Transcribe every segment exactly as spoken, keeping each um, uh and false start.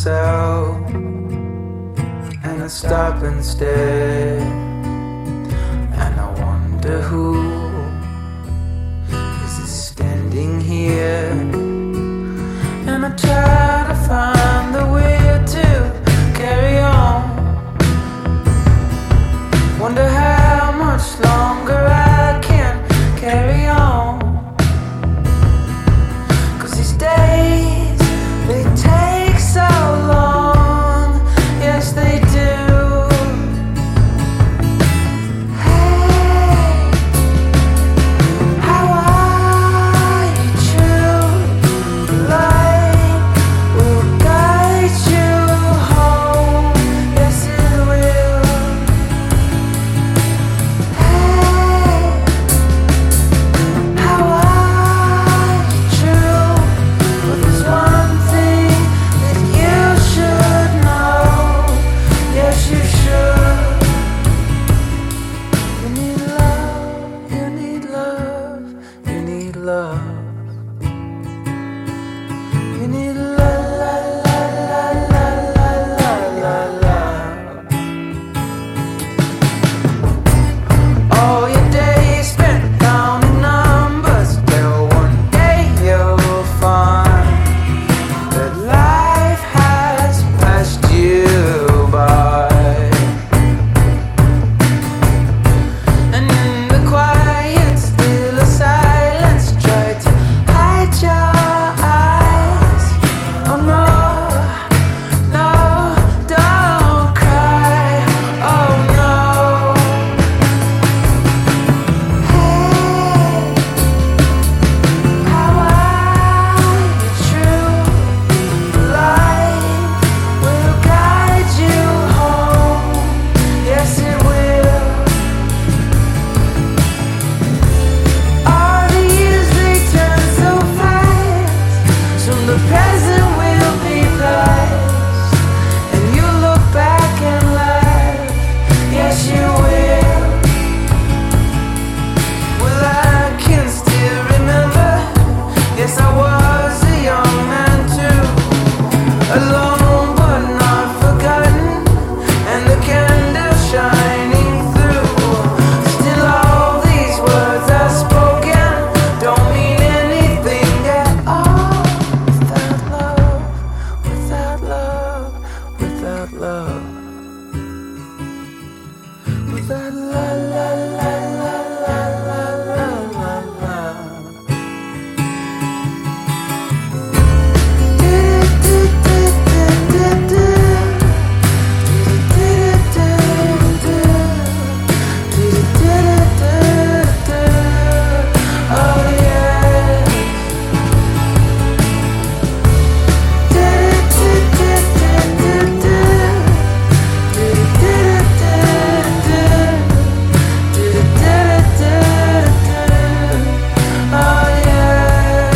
myself, and I stop and stare, and I wonder who is standing here. And I try to find the will to carry on. Wonder how much longer I can carry on. 'Cause these days, they take so long. Yes, they do. Hey, how are you true? Light will guide you home. Yes, it will. Hey, how are you true? But there's one thing that you should know. Yes, you should. You need love, you need love, you need love. You need la la la la la la la la la. All your days spent counting numbers, till one day you'll find that life has passed you by. And in the quiet, still a silence, try to hide your eyes. Oh no, no, don't cry. Oh no. Hey, how are you true? Light will guide you home. Yes, it will. All the years they turn so fast. Soon the present will be past, and you look back and laugh. Yes, you will. Well, I can still remember. Yes, I was a young man too, alone but not forgotten, and the candle shining through. Still, all these words I've spoken don't mean anything at all without love, without love, without love, without la la la la la la la la la. Oh yeah. Oh yeah.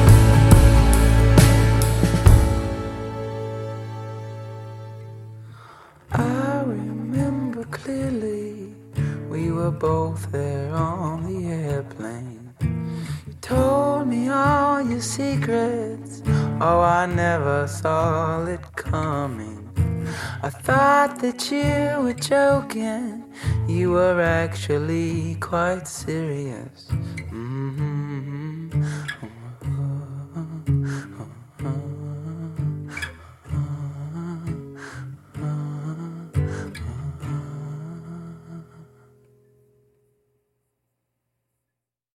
I remember clearly, we were both there on the airplane. You told me all your secrets. Oh, I never saw it coming. I thought that you were joking. You were actually quite serious. Mm-hmm.